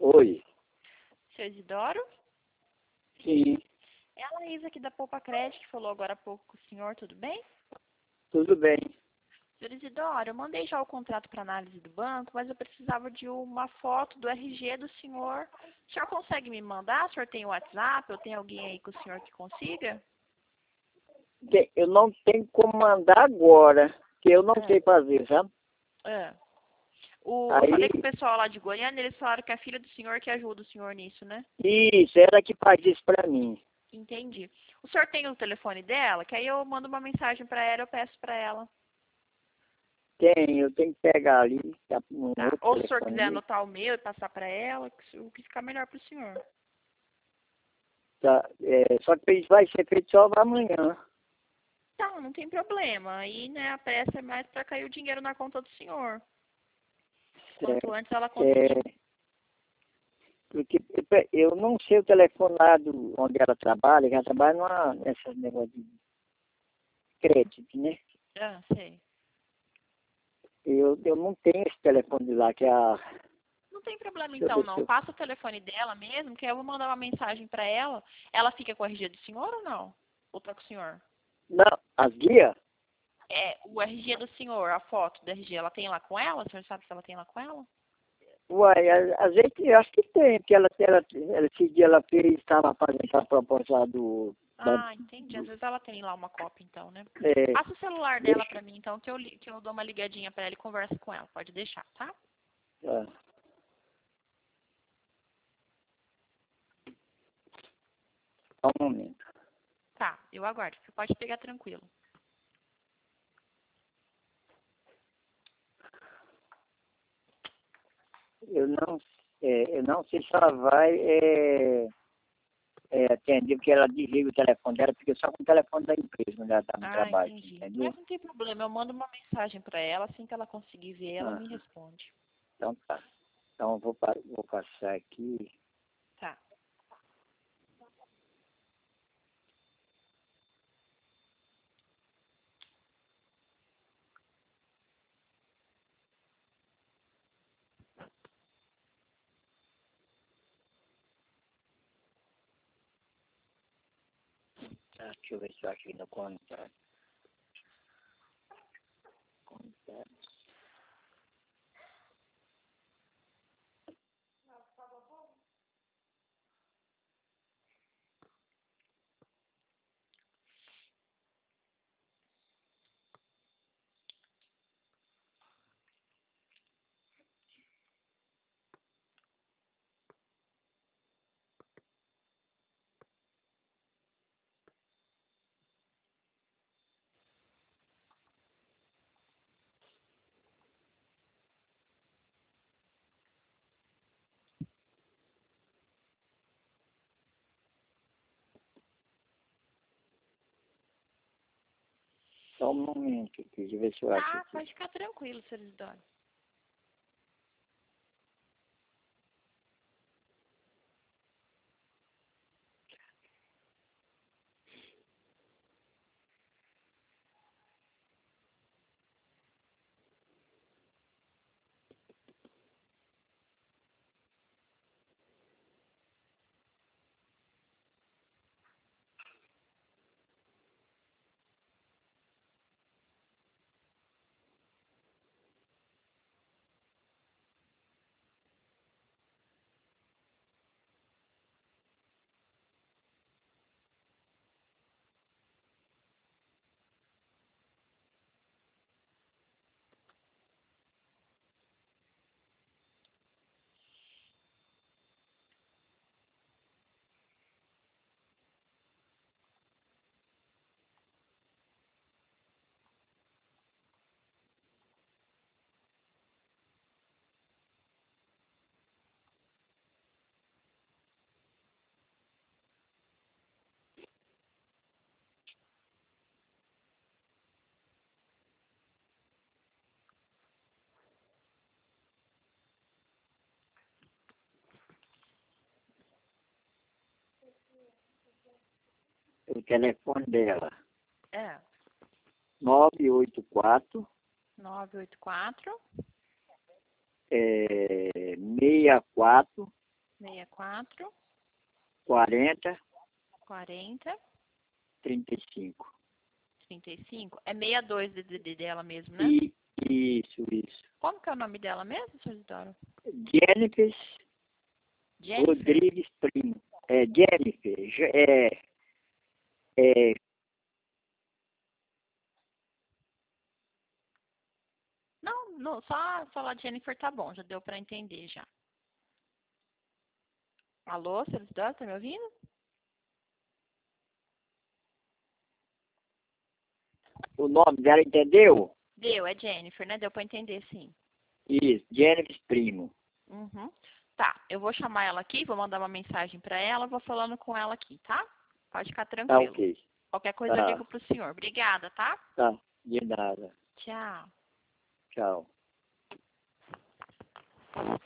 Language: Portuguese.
Oi. Seu Isidoro? Sim, É a Laís aqui da Poupa Crédito, que falou agora há pouco com o senhor, tudo bem? tudo bem. Senhor Isidoro, eu mandei já o contrato para análise do banco, mas eu precisava de uma foto do RG do senhor. O senhor consegue me mandar? O senhor tem o WhatsApp? Eu tenho alguém aí com o senhor que consiga? Eu não tenho como mandar agora, que eu não sei fazer, sabe? É. Eu falei com o Aí, pessoal lá de Goiânia, eles falaram que é a filha do senhor que ajuda o senhor nisso, né? isso, ela que faz isso pra mim. Entendi. O senhor tem o telefone dela? Que aí eu mando uma mensagem para ela, eu peço para ela. Eu tenho que pegar ali, tá um Tá. outro Ou se o senhor telefone quiser ali. anotar o meu e passar para ela, o que ficar melhor para o senhor. Tá, só que isso vai ser feito só amanhã. Tá, não tem problema. Aí, né, a pressa é mais para cair o dinheiro na conta do senhor. Quanto Certo. antes ela conseguir. É, porque eu não sei o telefone lá onde ela trabalha, que ela trabalha nessa negócio de crédito, né? Ah, sei. Eu não tenho esse telefone lá, que é a... Não tem problema Deixa eu então, ver se não. eu... Passa o telefone dela mesmo, que aí eu vou mandar uma mensagem para ela. Ela fica com o RG do senhor ou não? Ou tá com o senhor? Não, as guias? É, o RG do senhor, a foto do RG, ela tem lá com ela? O senhor sabe se ela tem lá com ela? Uai, a gente, eu acho que tem, porque esse dia ela fez, estava fazendo essa proposta lá Ah, entendi. Às vezes ela tem lá uma cópia, então, né? é, Passa o celular dela deixa, pra mim, então, que eu dou uma ligadinha pra ela e converso com ela. Pode deixar, tá? ah, só um momento. Tá, eu aguardo. Você pode pegar tranquilo. Eu não sei se ela vai atender, porque ela desliga o telefone dela, porque só com o telefone da empresa, quando ela está no Ah, trabalho, entendi. entendeu? Mas não tem problema, eu mando uma mensagem pra ela, assim que ela conseguir ver, ela Ah, me responde. então tá. Então eu vou passar aqui. Tá. Tá, deixa eu ver se eu acho aqui no contato. Contato. Só um momento aqui, deixa eu ver se eu acho Tá, aqui. pode ficar tranquilo, Sr. Isidoro. O telefone dela, É. 984 984 64 44 40 40 35. 35. É 62 DDD dela mesmo, né? Isso. Como que é o nome dela mesmo, Sr. Isidoro? Jennifer Jennifer? Rodrigues Primo. É Jennifer. É, Não, só falar Jennifer tá bom, já deu pra entender já. Alô, Sr. Isidoro, tá me ouvindo? o nome dela, entendeu? Deu, é Jennifer, né? Deu pra entender, sim. Isso, Jennifer Primo. Uhum. Tá, eu vou chamar ela aqui, vou mandar uma mensagem pra ela, vou falando com ela aqui, tá? Pode ficar Tá tranquilo. ok. Qualquer coisa eu ligo pro senhor. Obrigada, tá? Tá, de nada. Tchau. Tchau.